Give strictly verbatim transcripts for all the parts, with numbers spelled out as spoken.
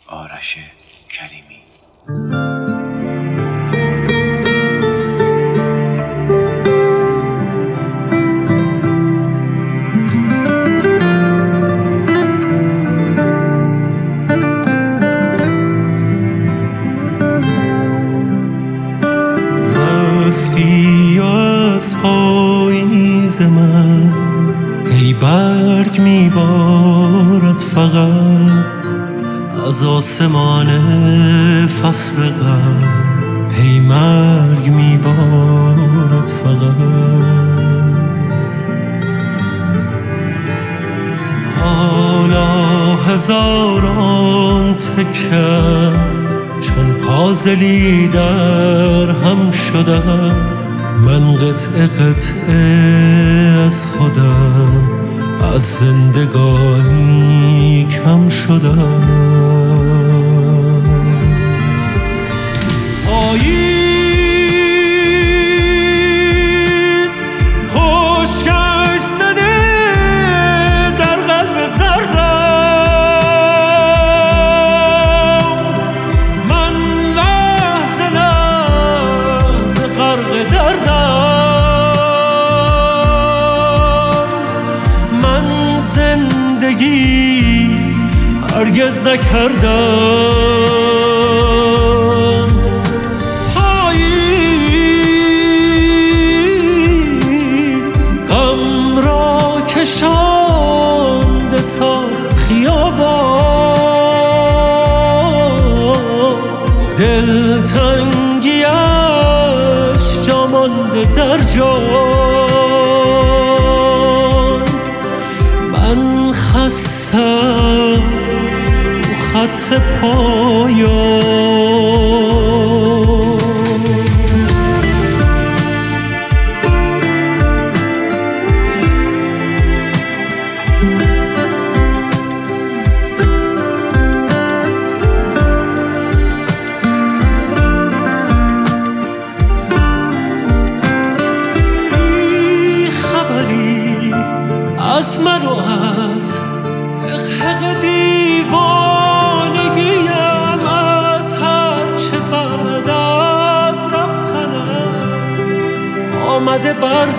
آرش کریمی. رفتی از پاییز من، هی برگ میبارد فقط از آسمان فصل غم، هی مرگ میبارد فقط. حالا هزاران تکم چون پازلی در هم شدم، من قطعه قطعه از خودم، از زندگانی کم شدم. پاییز خشکش زده در قلب زردم، من لحظه لحظه غرق دردم. من زندگی هرگز نکردم. پاییز غم را کشانده تا خیابان، دلتنگیش جا مانده در جان. من خستم خط پایان. بی خبری از من و از حق دیوانگیم، از هرچه بعد از رفتنم آمده بر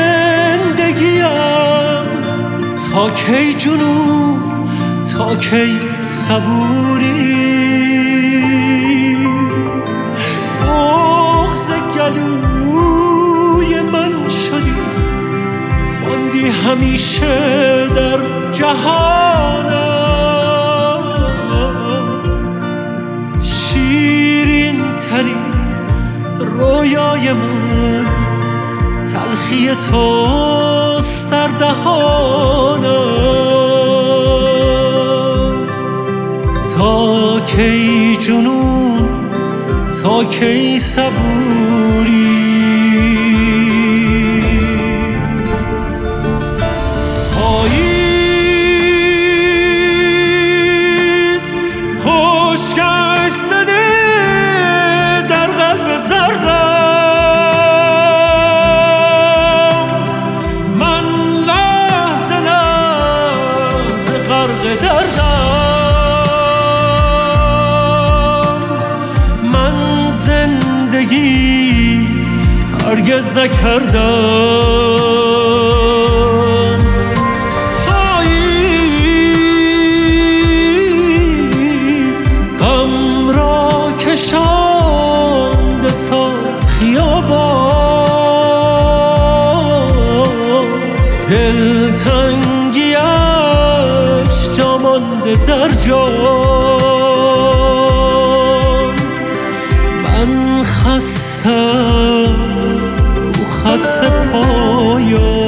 زندگیم. تا کی جنون، تا کی صبوری، بغض گلوی من شدی، ماندی همیشه در جهانم. شیرین ترین رویای من تلخی توست در دهانم. تا کی جنون، تا کی صبوری. پاییز خشکش زده در قلب زردم، من لحظه لحظه غرق دردم. من زندگی هرگز نکردم. پاییز غم را کشانده تا خیابان، دلتنگیش جا مانده در جان. من خستم رو خط پایان.